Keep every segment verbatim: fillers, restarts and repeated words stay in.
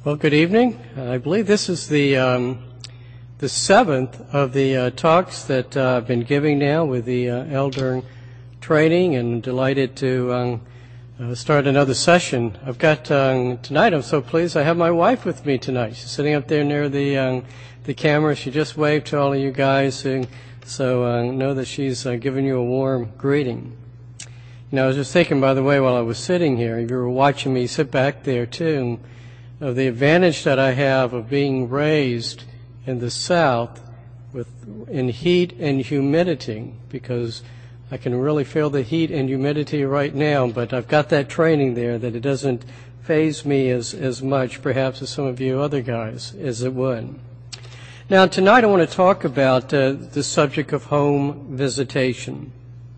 Well, good evening. Uh, I believe this is the um, the seventh of the uh, talks that uh, I've been giving now with the uh, elder training, and I'm delighted to um, uh, start another session. I've got um, tonight. I'm so pleased. I have my wife with me tonight. She's sitting up there near the um, the camera. She just waved to all of you guys, and so uh, know that she's uh, giving you a warm greeting. You know, I was just thinking, by the way, while I was sitting here, if you were watching me sit back there too, of the advantage that I have of being raised in the South with in heat and humidity, because I can really feel the heat and humidity right now, but I've got that training there that it doesn't faze me as, as much, perhaps, as some of you other guys, as it would. Now, tonight I want to talk about uh, the subject of home visitation.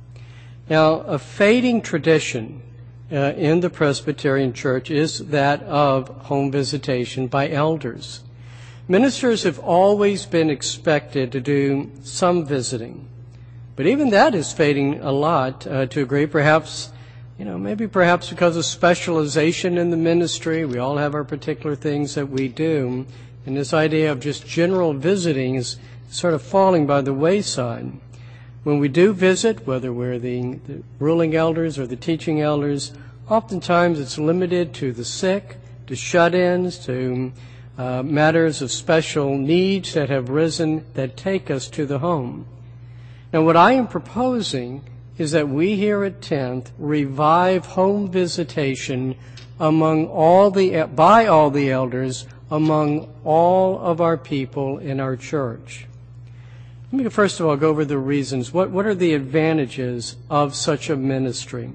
Now, a fading tradition Uh, in the Presbyterian Church is that of home visitation by elders. Ministers have always been expected to do some visiting, but even that is fading a lot uh, to a degree. Perhaps, you know, maybe perhaps because of specialization in the ministry. We all have our particular things that we do, and this idea of just general visiting is sort of falling by the wayside. When we do visit, whether we're the, the ruling elders or the teaching elders, oftentimes it's limited to the sick, to shut-ins, to uh, matters of special needs that have risen that take us to the home. Now, what I am proposing is that we here at tenth revive home visitation among all the by all the elders among all of our people in our church. Let me first of all go over the reasons. What, what are the advantages of such a ministry?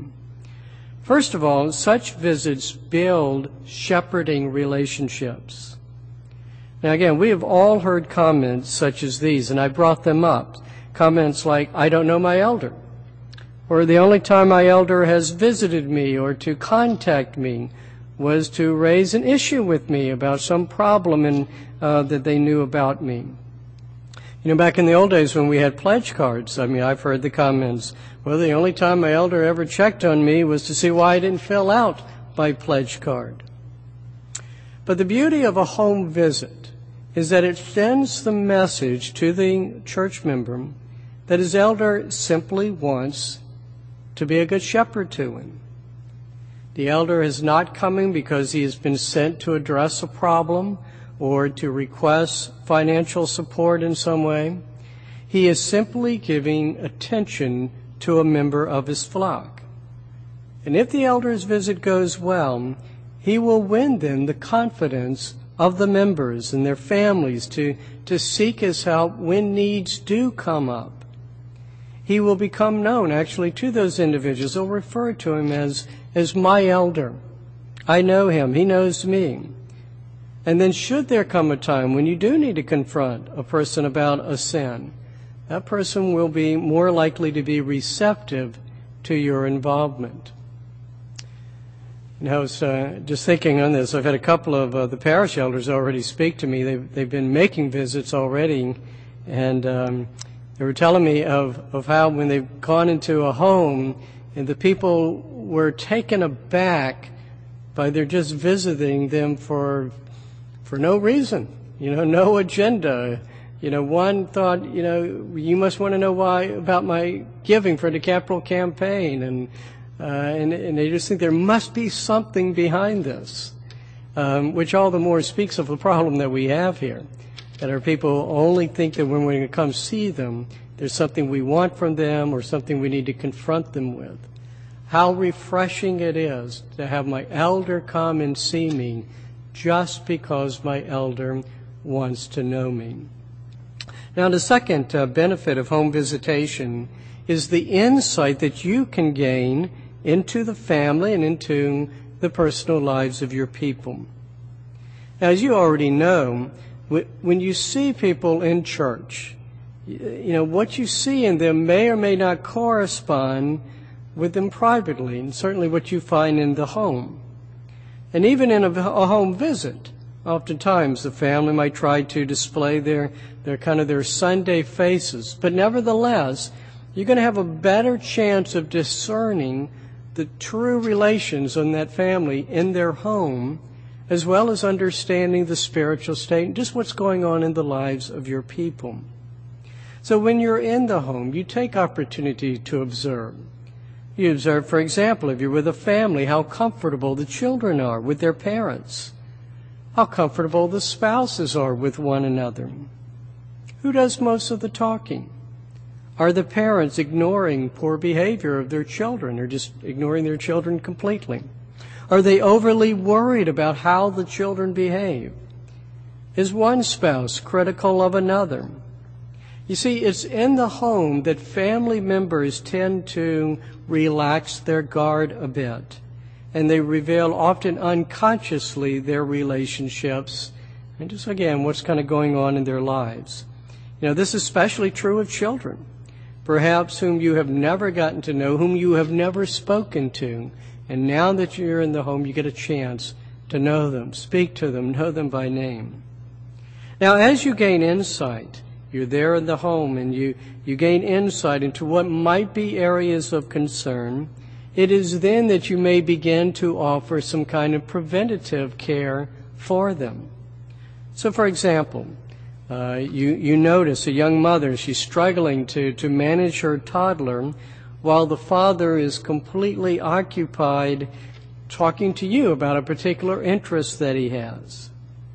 First of all, such visits build shepherding relationships. Now again, we have all heard comments such as these, and I brought them up. Comments like, I don't know my elder, or the only time my elder has visited me or to contact me was to raise an issue with me about some problem in, uh, that they knew about me. You know, back in the old days when we had pledge cards, I mean, I've heard the comments, well, the only time my elder ever checked on me was to see why I didn't fill out my pledge card. But the beauty of a home visit is that it sends the message to the church member that his elder simply wants to be a good shepherd to him. The elder is not coming because he has been sent to address a problem or to request financial support in some way. He is simply giving attention to a member of his flock. And if the elder's visit goes well, he will win then the confidence of the members and their families to, to seek his help when needs do come up. He will become known actually to those individuals. They'll refer to him as, as my elder. I know him. He knows me. And then should there come a time when you do need to confront a person about a sin, that person will be more likely to be receptive to your involvement. And I was uh, just thinking on this. I've had a couple of uh, the parish elders already speak to me. They've, they've been making visits already, and um, they were telling me of, of how when they've gone into a home and the people were taken aback by their just visiting them for For no reason, you know, no agenda. You know, one thought, you know, you must want to know why about my giving for the capital campaign, and uh, and, and they just think there must be something behind this, um, which all the more speaks of the problem that we have here, that our people only think that when we come see them, there's something we want from them or something we need to confront them with. How refreshing it is to have my elder come and see me just because my elder wants to know me. Now, the second uh, benefit of home visitation is the insight that you can gain into the family and into the personal lives of your people. Now, as you already know, when you see people in church, you know, what you see in them may or may not correspond with them privately, and certainly what you find in the home. And even in a, a home visit, oftentimes the family might try to display their, their kind of their Sunday faces. But nevertheless, you're going to have a better chance of discerning the true relations in that family in their home as well as understanding the spiritual state and just what's going on in the lives of your people. So when you're in the home, you take opportunity to observe. You observe, for example, if you're with a family, how comfortable the children are with their parents, how comfortable the spouses are with one another. Who does most of the talking? Are the parents ignoring poor behavior of their children or just ignoring their children completely? Are they overly worried about how the children behave? Is one spouse critical of another? You see, it's in the home that family members tend to relax their guard a bit, and they reveal often unconsciously their relationships and just, again, what's kind of going on in their lives. You know, this is especially true of children, perhaps whom you have never gotten to know, whom you have never spoken to, and now that you're in the home, you get a chance to know them, speak to them, know them by name. Now, as you gain insight, you're there in the home and you, you gain insight into what might be areas of concern, it is then that you may begin to offer some kind of preventative care for them. So, for example, uh, you, you notice a young mother, she's struggling to, to manage her toddler while the father is completely occupied talking to you about a particular interest that he has.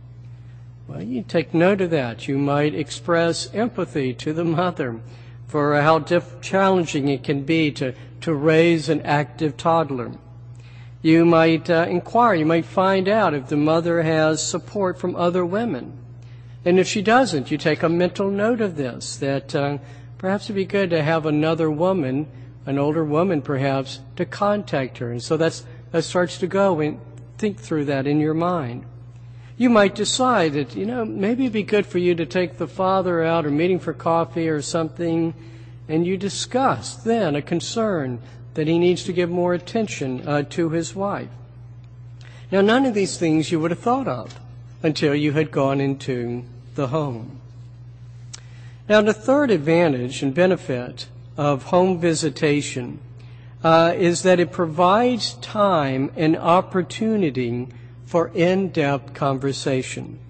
Well, you take note of that. You might express empathy to the mother for how diff- challenging it can be to, to raise an active toddler. You might uh, inquire, you might find out if the mother has support from other women. And if she doesn't, you take a mental note of this, that uh, perhaps it'd be good to have another woman, an older woman perhaps, to contact her. And so that's, that starts to go and think through that in your mind. You might decide that, you know, maybe it'd be good for you to take the father out or meeting for coffee or something, and you discuss then a concern that he needs to give more attention uh, to his wife. Now, none of these things you would have thought of until you had gone into the home. Now, the third advantage and benefit of home visitation uh, is that it provides time and opportunity for in-depth conversation.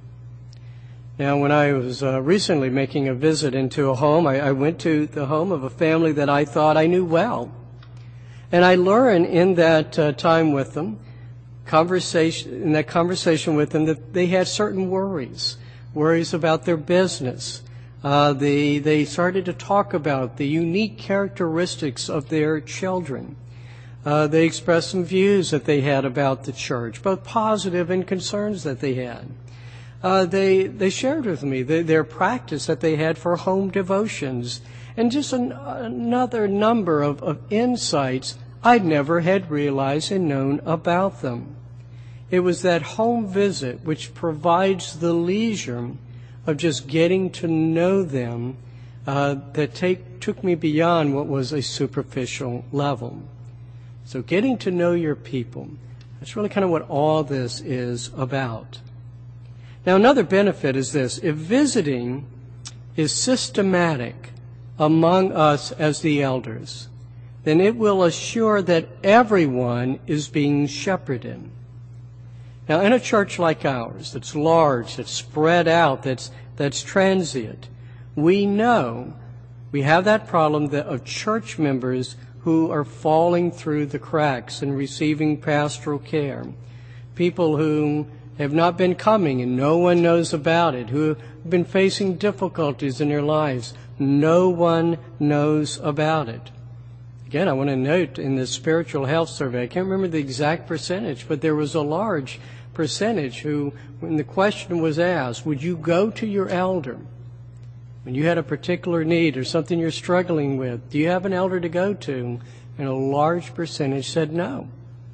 Now, when I was uh, recently making a visit into a home, I, I went to the home of a family that I thought I knew well. And I learned in that uh, time with them, conversation, in that conversation with them, that they had certain worries, worries about their business. Uh, they, they started to talk about the unique characteristics of their children. Uh, they expressed some views that they had about the church, both positive and concerns that they had. Uh, they they shared with me the, their practice that they had for home devotions and just an, another number of, of insights I'd never had realized and known about them. It was that home visit which provides the leisure of just getting to know them uh, that take, took me beyond what was a superficial level. So getting to know your people, that's really kind of what all this is about. Now, another benefit is this. If visiting is systematic among us as the elders, then it will assure that everyone is being shepherded. Now, in a church like ours, that's large, that's spread out, that's, that's transient, we know we have that problem that of church members who are falling through the cracks and receiving pastoral care. People who have not been coming and no one knows about it, who have been facing difficulties in their lives. No one knows about it. Again, I want to note in the spiritual health survey, I can't remember the exact percentage, but there was a large percentage who, when the question was asked, would you go to your elder when you had a particular need or something you're struggling with? Do you have an elder to go to? And a large percentage said no.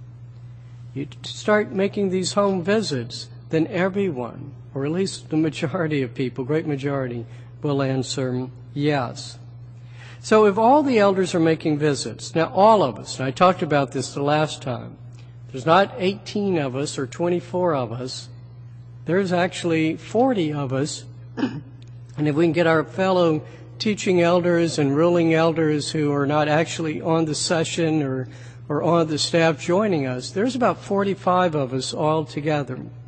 You start making these home visits, then everyone, or at least the majority of people, great majority, will answer yes. So if all the elders are making visits, now all of us, and I talked about this the last time, there's not eighteen of us or twenty-four of us, there's actually forty of us. And if we can get our fellow teaching elders and ruling elders who are not actually on the session or, or on the staff joining us, there's about forty-five of us all together.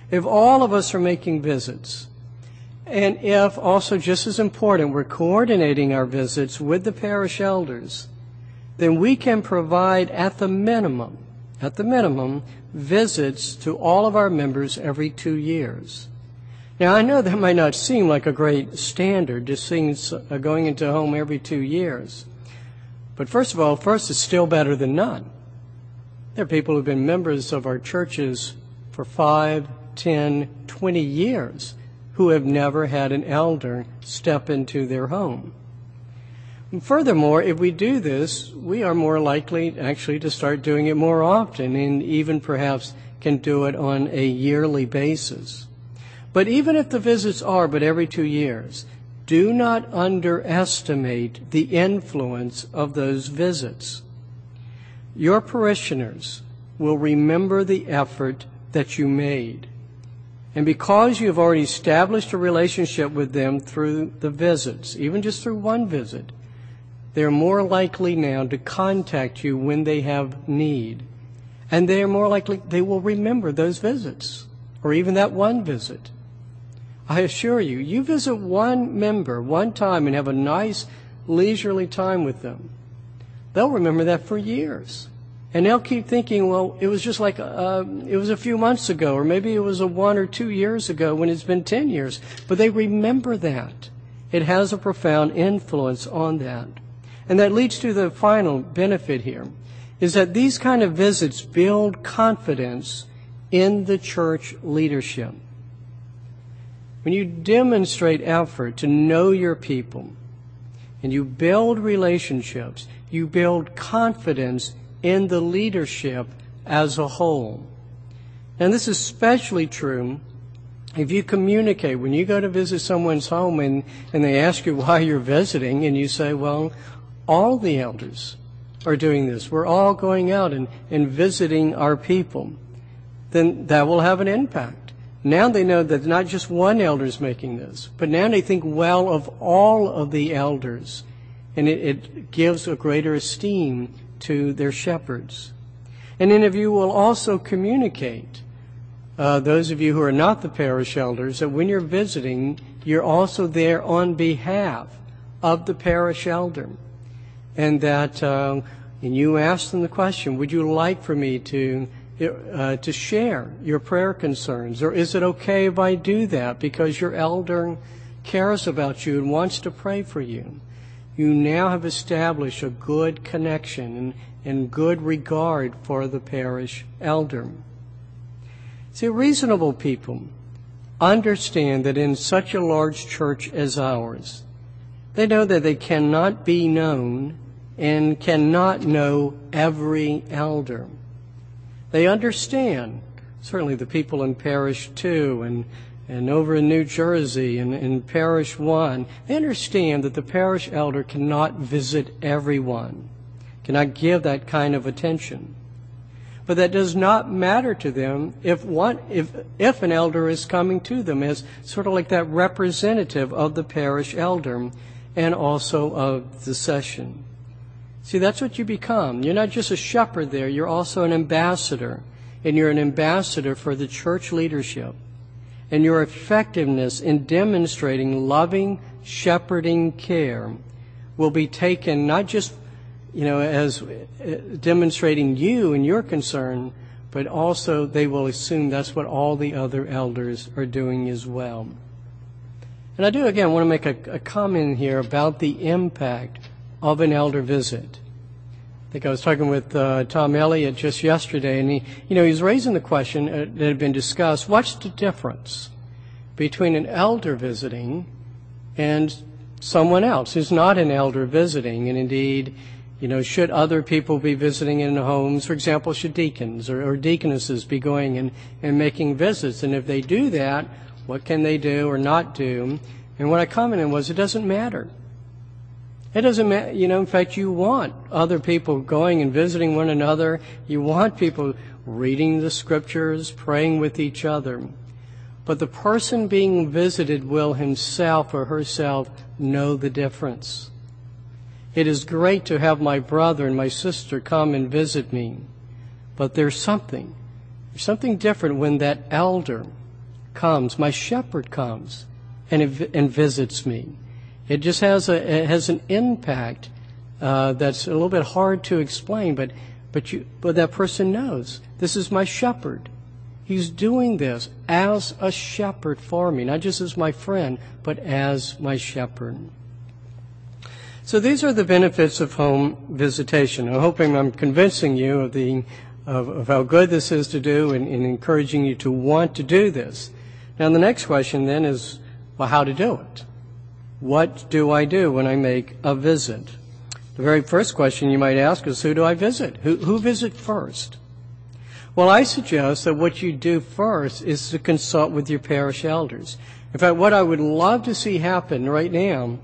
if all of us are making visits, and if also, just as important, we're coordinating our visits with the parish elders, then we can provide at the minimum, at the minimum, visits to all of our members every two years. Now, I know that might not seem like a great standard, just seeing, uh, going into a home every two years. But first of all, first, it's still better than none. There are people who've been members of our churches for five, ten, twenty years who have never had an elder step into their home. And furthermore, if we do this, we are more likely actually to start doing it more often, and even perhaps can do it on a yearly basis. But even if the visits are but every two years, do not underestimate the influence of those visits. Your parishioners will remember the effort that you made. And because you have already established a relationship with them through the visits, even just through one visit, they're more likely now to contact you when they have need. And they are more likely, they will remember those visits, or even that one visit. I assure you, you visit one member one time and have a nice, leisurely time with them, they'll remember that for years. And they'll keep thinking, well, it was just like, uh, it was a few months ago, or maybe it was a one or two years ago when it's been ten years. But they remember that. It has a profound influence on that. And that leads to the final benefit here, is that these kind of visits build confidence in the church leadership. When you demonstrate effort to know your people, and you build relationships, you build confidence in the leadership as a whole. And this is especially true if you communicate. When you go to visit someone's home and, and they ask you why you're visiting, and you say, well, all the elders are doing this. We're all going out and, and visiting our people. Then that will have an impact. Now they know that not just one elder is making this, but now they think well of all of the elders. And it, it gives a greater esteem to their shepherds. And then if you will also communicate, uh, those of you who are not the parish elders, that when you're visiting, you're also there on behalf of the parish elder. And that, uh, and you ask them the question, would you like for me to uh, to share your prayer concerns? Or is it okay if I do that because your elder cares about you and wants to pray for you? You now have established a good connection and, and good regard for the parish elder. See, reasonable people understand that in such a large church as ours, they know that they cannot be known and cannot know every elder. They understand, certainly the people in Parish two and And over in New Jersey, in, in Parish one, they understand that the parish elder cannot visit everyone, cannot give that kind of attention. But that does not matter to them if one, if, if an elder is coming to them as sort of like that representative of the parish elder and also of the session. See, that's what you become. You're not just a shepherd there, you're also an ambassador. And you're an ambassador for the church leadership. And your effectiveness in demonstrating loving, shepherding care will be taken not just, you know, as demonstrating you and your concern, but also they will assume that's what all the other elders are doing as well. And I do, again, want to make a, a comment here about the impact of an elder visit. I think I was talking with uh, Tom Elliott just yesterday, and he, you know, he was raising the question uh, that had been discussed, what's the difference between an elder visiting and someone else who's not an elder visiting? And indeed, you know, should other people be visiting in homes? For example, should deacons or, or deaconesses be going and, and making visits? And if they do that, what can they do or not do? And what I commented was, it doesn't matter. It doesn't matter, you know, in fact, you want other people going and visiting one another. You want people reading the scriptures, praying with each other. But the person being visited will himself or herself know the difference. It is great to have my brother and my sister come and visit me, but there's something, there's something different when that elder comes, my shepherd comes and, and visits me. It just has a, it has an impact uh, that's a little bit hard to explain, but, but, you, but that person knows, this is my shepherd. He's doing this as a shepherd for me, not just as my friend, but as my shepherd. So these are the benefits of home visitation. I'm hoping I'm convincing you of the of, of how good this is to do and, and encouraging you to want to do this. Now the next question then is, well, how to do it? What do I do when I make a visit? The very first question you might ask is, who do I visit? Who, who visit first? Well, I suggest that what you do first is to consult with your parish elders. In fact, what I would love to see happen right now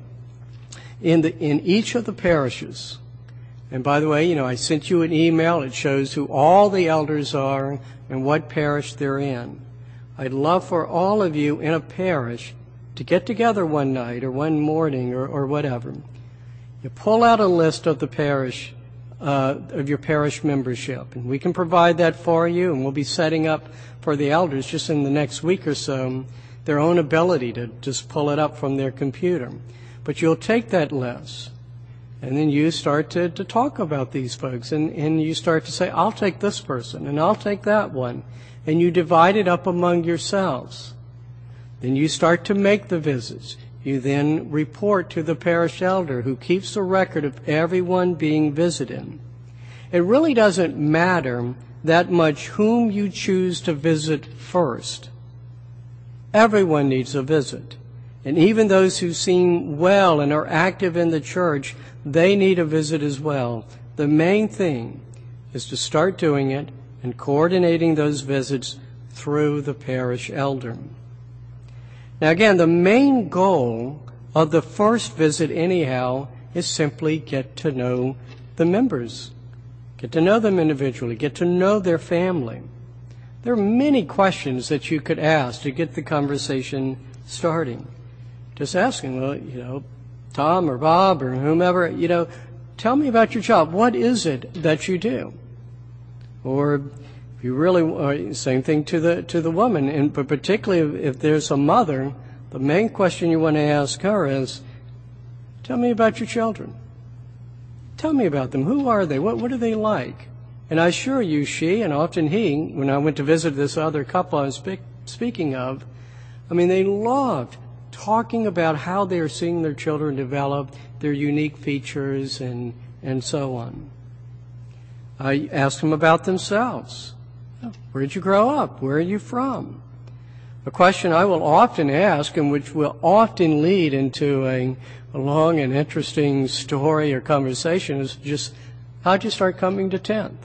in the, in each of the parishes, and by the way, you know, I sent you an email. It shows who all the elders are and what parish they're in. I'd love for all of you in a parish to get together one night or one morning or, or whatever. You pull out a list of the parish Uh, of your parish membership. And we can provide that for you, and we'll be setting up for the elders just in the next week or so their own ability to just pull it up from their computer. But you'll take that list, and then you start to, to talk about these folks, and, and you start to say, I'll take this person, and I'll take that one, and you divide it up among yourselves. Then you start to make the visits. You then report to the parish elder who keeps a record of everyone being visited. It really doesn't matter that much whom you choose to visit first. Everyone needs a visit. And even those who seem well and are active in the church, they need a visit as well. The main thing is to start doing it and coordinating those visits through the parish elder. Now again, the main goal of the first visit anyhow is simply get to know the members. Get to know them individually. Get to know their family. There are many questions that you could ask to get the conversation starting. Just asking, well, you know, Tom or Bob or whomever, you know, tell me about your job. What is it that you do? Or you really, uh, same thing to the to the woman, and but particularly if there's a mother, the main question you want to ask her is, tell me about your children. Tell me about them. Who are they? What what are they like? And I assure you, she and often he, when I went to visit this other couple I was speak, speaking of, I mean, they loved talking about how they are seeing their children develop, their unique features, and and so on. I asked them about themselves. Where did you grow up? Where are you from? A question I will often ask, and which will often lead into a, a long and interesting story or conversation, is just, how'd you start coming to tenth?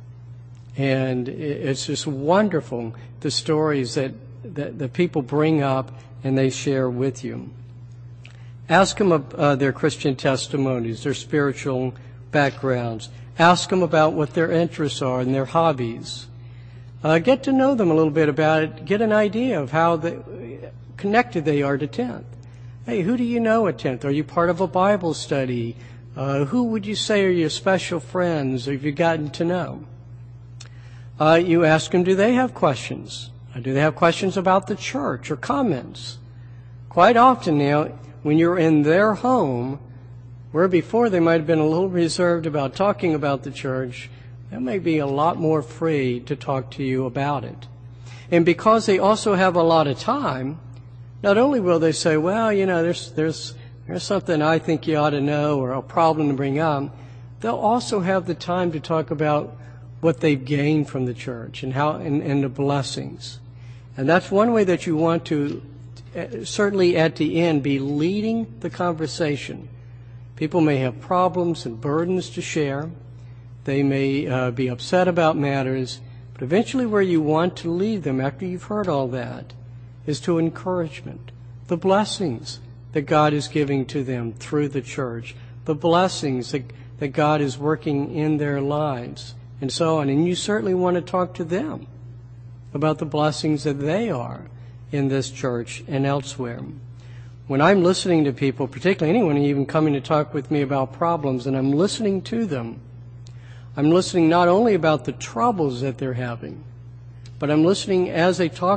And it's just wonderful, the stories that, that, that people bring up and they share with you. Ask them uh, their Christian testimonies, their spiritual backgrounds. Ask them about what their interests are and their hobbies. Uh, get to know them a little bit about it. Get an idea of how they, connected they are to tenth. Hey, who do you know at tenth? Are you part of a Bible study? Uh, who would you say are your special friends? Have you gotten to know? Uh, you ask them, do they have questions? Uh, do they have questions about the church or comments? Quite often now, when you're in their home, where before they might have been a little reserved about talking about the church, they may be a lot more free to talk to you about it. And because they also have a lot of time, not only will they say, well, you know, there's there's there's something I think you ought to know or a problem to bring up, they'll also have the time to talk about what they've gained from the church and how and, and the blessings. And that's one way that you want to, certainly at the end, be leading the conversation. People may have problems and burdens to share. They may uh, be upset about matters, but eventually where you want to lead them after you've heard all that is to encouragement, the blessings that God is giving to them through the church, the blessings that, that God is working in their lives, and so on. And you certainly want to talk to them about the blessings that they are in this church and elsewhere. When I'm listening to people, particularly anyone even coming to talk with me about problems, and I'm listening to them, I'm listening not only about the troubles that they're having, but I'm listening as they talk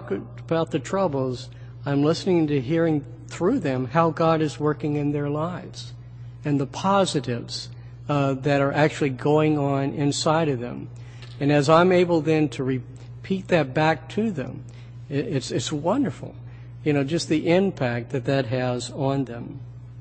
about the troubles, I'm listening to hearing through them how God is working in their lives and the positives uh, that are actually going on inside of them. And as I'm able then to repeat that back to them, it, it's it's wonderful, you know, just the impact that that has on them.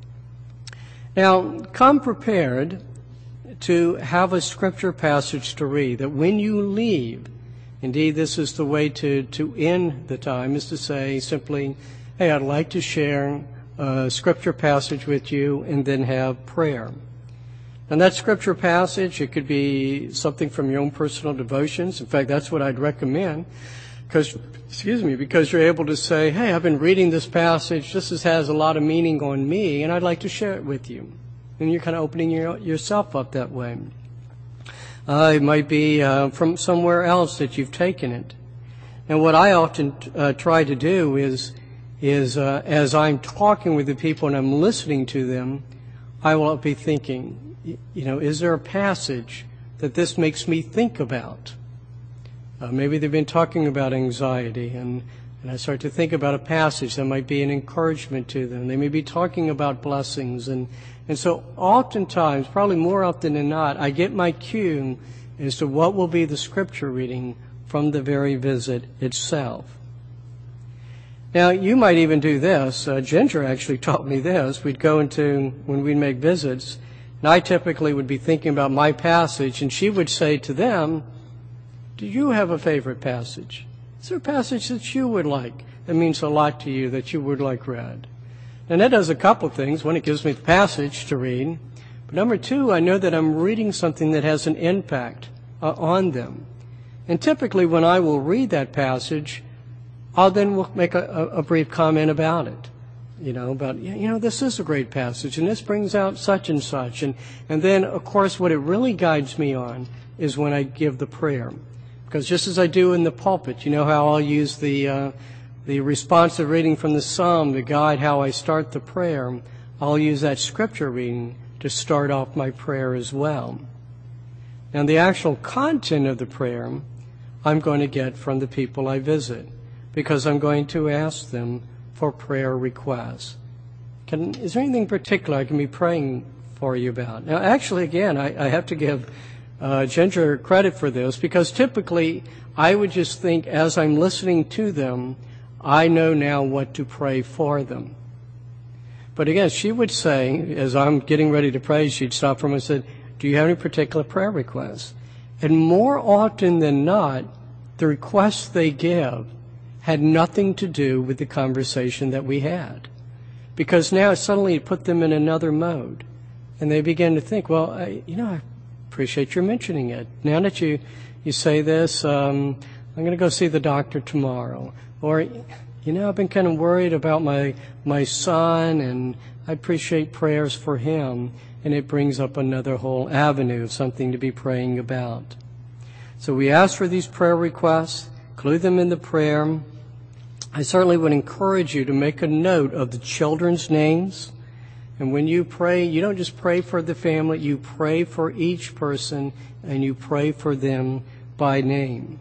Now, come prepared to have a scripture passage to read, that when you leave, indeed this is the way to, to end the time, is to say simply, hey, I'd like to share a scripture passage with you, and then have prayer. And that scripture passage, it could be something from your own personal devotions. In fact, that's what I'd recommend, because, excuse me, because you're able to say, hey, I've been reading this passage, this is, has a lot of meaning on me, and I'd like to share it with you. And you're kind of opening your, yourself up that way. Uh, it might be uh, from somewhere else that you've taken it. And what I often uh, try to do is, is uh, as I'm talking with the people and I'm listening to them, I will be thinking, you know, is there a passage that this makes me think about? Uh, maybe they've been talking about anxiety, and, and I start to think about a passage that might be an encouragement to them. They may be talking about blessings, and, and so oftentimes, probably more often than not, I get my cue as to what will be the scripture reading from the very visit itself. Now, you might even do this. Uh, Ginger actually taught me this. We'd go into, when we'd make visits, and I typically would be thinking about my passage, and she would say to them, do you have a favorite passage? Is there a passage that you would like, that means a lot to you, that you would like read? And that does a couple of things. One, it gives me the passage to read. But number two, I know that I'm reading something that has an impact uh, on them. And typically when I will read that passage, I'll then make a, a brief comment about it. You know, about, you know, this is a great passage, and this brings out such and such. And, and then, of course, what it really guides me on is when I give the prayer. Because just as I do in the pulpit, you know how I'll use the uh, the responsive reading from the psalm to guide how I start the prayer, I'll use that scripture reading to start off my prayer as well. Now, the actual content of the prayer I'm going to get from the people I visit, because I'm going to ask them for prayer requests. Can, is there anything particular I can be praying for you about? Now, actually, again, I, I have to give uh, Ginger credit for this, because typically I would just think as I'm listening to them, I know now what to pray for them. But again, she would say, as I'm getting ready to pray, she'd stop for me and say, do you have any particular prayer requests? And more often than not, the requests they give had nothing to do with the conversation that we had. Because now suddenly it put them in another mode. And they began to think, well, I, you know, I appreciate your mentioning it. Now that you, you say this, um, I'm going to go see the doctor tomorrow. Or, you know, I've been kind of worried about my, my son, and I appreciate prayers for him. And it brings up another whole avenue of something to be praying about. So we ask for these prayer requests, include them in the prayer. I certainly would encourage you to make a note of the children's names. And when you pray, you don't just pray for the family, you pray for each person, and you pray for them by name.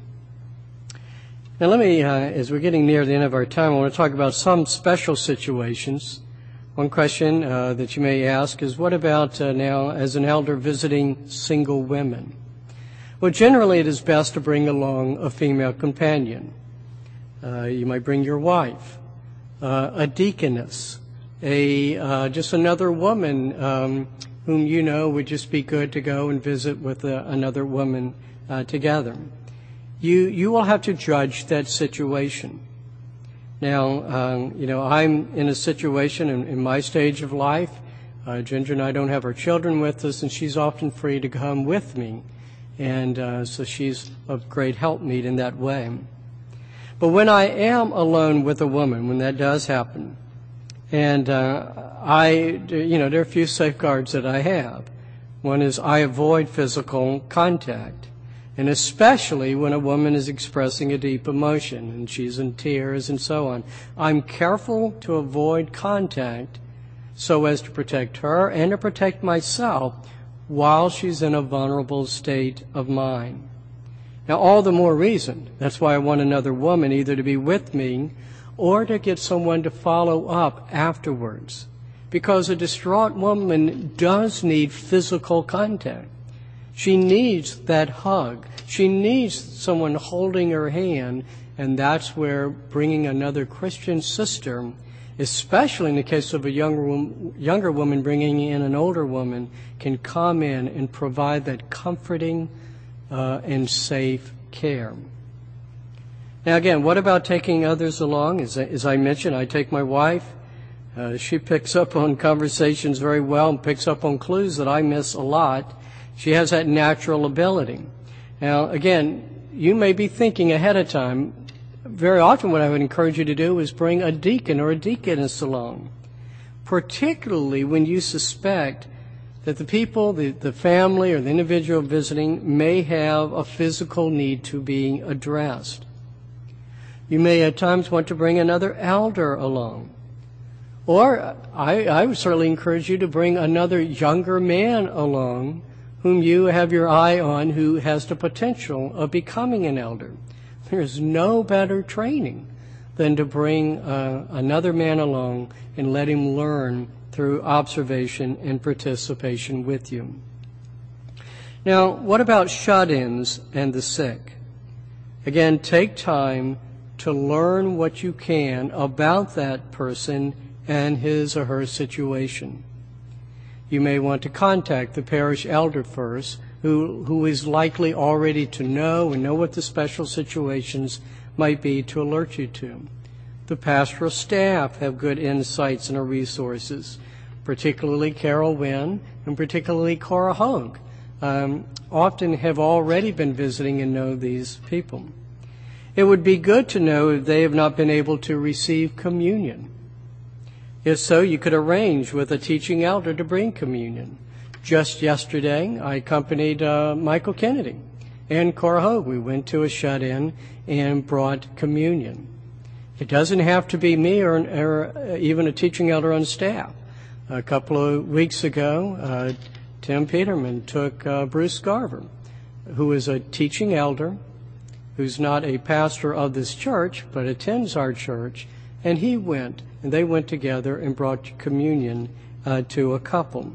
Now let me, uh, as we're getting near the end of our time, I want to talk about some special situations. One question uh, that you may ask is, what about uh, now as an elder visiting single women? Well, generally it is best to bring along a female companion. Uh, you might bring your wife, uh, a deaconess, a uh, just another woman um, whom you know would just be good to go and visit with uh, another woman uh, together. You you will have to judge that situation. Now, um, you know, I'm in a situation in, in my stage of life. Uh, Ginger and I don't have our children with us, and she's often free to come with me. And uh, so she's a great helpmeet in that way. But when I am alone with a woman, when that does happen, and uh, I, you know, there are a few safeguards that I have. One is I avoid physical contact. And especially when a woman is expressing a deep emotion and she's in tears and so on. I'm careful to avoid contact so as to protect her and to protect myself while she's in a vulnerable state of mind. Now, all the more reason. That's why I want another woman either to be with me or to get someone to follow up afterwards. Because a distraught woman does need physical contact. She needs that hug. She needs someone holding her hand, and that's where bringing another Christian sister, especially in the case of a younger, younger woman bringing in an older woman, can come in and provide that comforting uh, and safe care. Now again, what about taking others along? As, as I mentioned, I take my wife. Uh, she picks up on conversations very well and picks up on clues that I miss a lot. She has that natural ability. Now, again, you may be thinking ahead of time. Very often what I would encourage you to do is bring a deacon or a deaconess along, particularly when you suspect that the people, the, the family, or the individual visiting may have a physical need to be addressed. You may at times want to bring another elder along. Or I, I would certainly encourage you to bring another younger man along whom you have your eye on, who has the potential of becoming an elder. There is no better training than to bring uh, another man along and let him learn through observation and participation with you. Now, what about shut-ins and the sick? Again, take time to learn what you can about that person and his or her situation. You may want to contact the parish elder first, who, who is likely already to know and know what the special situations might be to alert you to. The pastoral staff have good insights and resources, particularly Carol Wynn and particularly Cora Hogue, um, often have already been visiting and know these people. It would be good to know if they have not been able to receive communion. If so, you could arrange with a teaching elder to bring communion. Just yesterday, I accompanied uh, Michael Kennedy and Cora Hogue. We went to a shut-in and brought communion. It doesn't have to be me or, or even a teaching elder on staff. A couple of weeks ago, uh, Tim Peterman took uh, Bruce Garver, who is a teaching elder, who's not a pastor of this church, but attends our church, and he went, and they went together and brought communion uh, to a couple.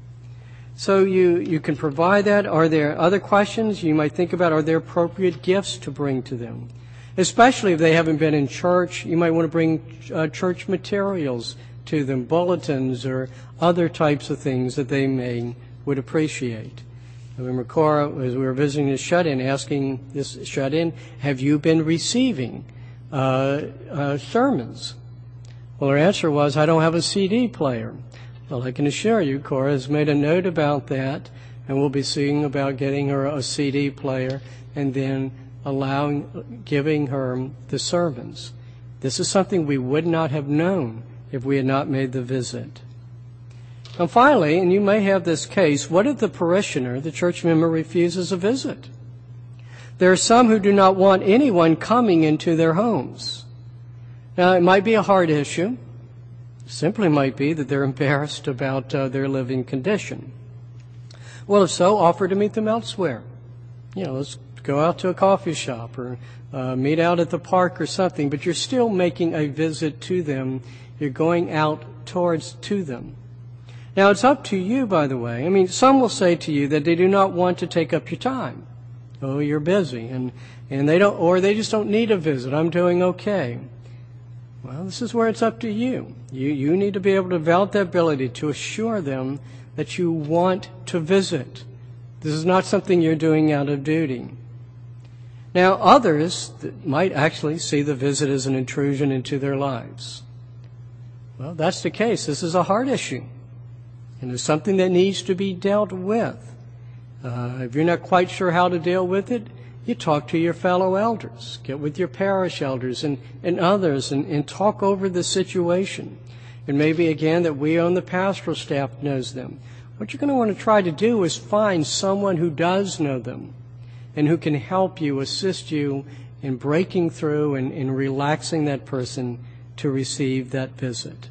So you, you can provide that. Are there other questions you might think about? Are there appropriate gifts to bring to them? Especially if they haven't been in church, you might want to bring uh, church materials to them, bulletins or other types of things that they may would appreciate. I remember Cora, as we were visiting the shut-in, asking this shut-in, have you been receiving uh, uh, sermons? Well, her answer was, I don't have a C D player. Well, I can assure you, Cora has made a note about that, and we'll be seeing about getting her a C D player and then allowing, giving her the sermons. This is something we would not have known if we had not made the visit. And finally, and you may have this case, what if the parishioner, the church member, refuses a visit? There are some who do not want anyone coming into their homes. Now, it might be a hard issue. It simply might be that they're embarrassed about uh, their living condition. Well, if so, offer to meet them elsewhere. You know, let's go out to a coffee shop or uh, meet out at the park or something, but you're still making a visit to them. You're going out towards to them. Now, it's up to you, by the way. I mean, some will say to you that they do not want to take up your time. Oh, you're busy, and, and they don't, or they just don't need a visit. I'm doing okay. Well, this is where it's up to you. You, you need to be able to develop the ability to assure them that you want to visit. This is not something you're doing out of duty. Now, others might actually see the visit as an intrusion into their lives. Well, that's the case. This is a hard issue, and it's something that needs to be dealt with. Uh, if you're not quite sure how to deal with it, you talk to your fellow elders. Get with your parish elders and, and others and, and talk over the situation. And maybe, again, that we on the pastoral staff knows them. What you're going to want to try to do is find someone who does know them and who can help you, assist you in breaking through and in relaxing that person to receive that visit.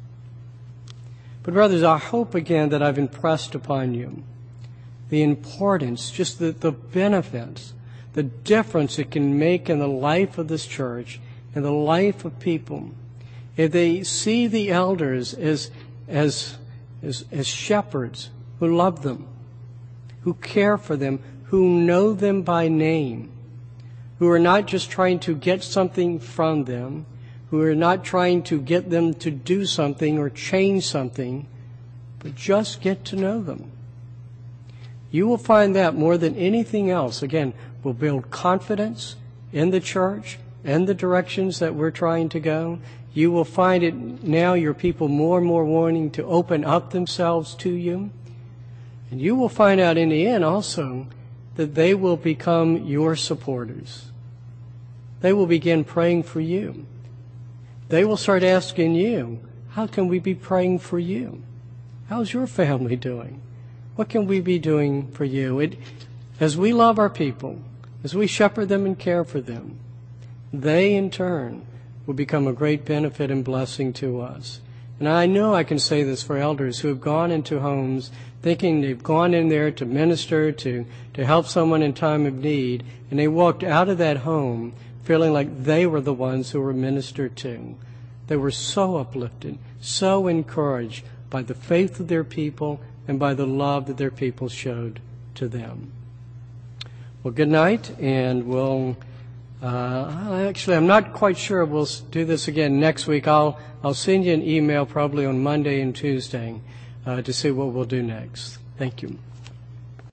But brothers, I hope again that I've impressed upon you the importance, just the, the benefits the difference it can make in the life of this church and the life of people. If they see the elders as, as, as, as shepherds who love them, who care for them, who know them by name, who are not just trying to get something from them, who are not trying to get them to do something or change something, but just get to know them. You will find that more than anything else, again, will build confidence in the church and the directions that we're trying to go. You will find it now your people more and more wanting to open up themselves to you. And you will find out in the end also that they will become your supporters. They will begin praying for you. They will start asking you, how can we be praying for you? How's your family doing? What can we be doing for you? It, as we love our people, as we shepherd them and care for them, they in turn will become a great benefit and blessing to us. And I know I can say this for elders who have gone into homes thinking they've gone in there to minister, to, to help someone in time of need, and they walked out of that home feeling like they were the ones who were ministered to. They were so uplifted, so encouraged by the faith of their people and by the love that their people showed to them. Well, good night, and we'll uh, actually, I'm not quite sure we'll do this again next week. I'll I'll send you an email probably on Monday and Tuesday uh, to see what we'll do next. Thank you.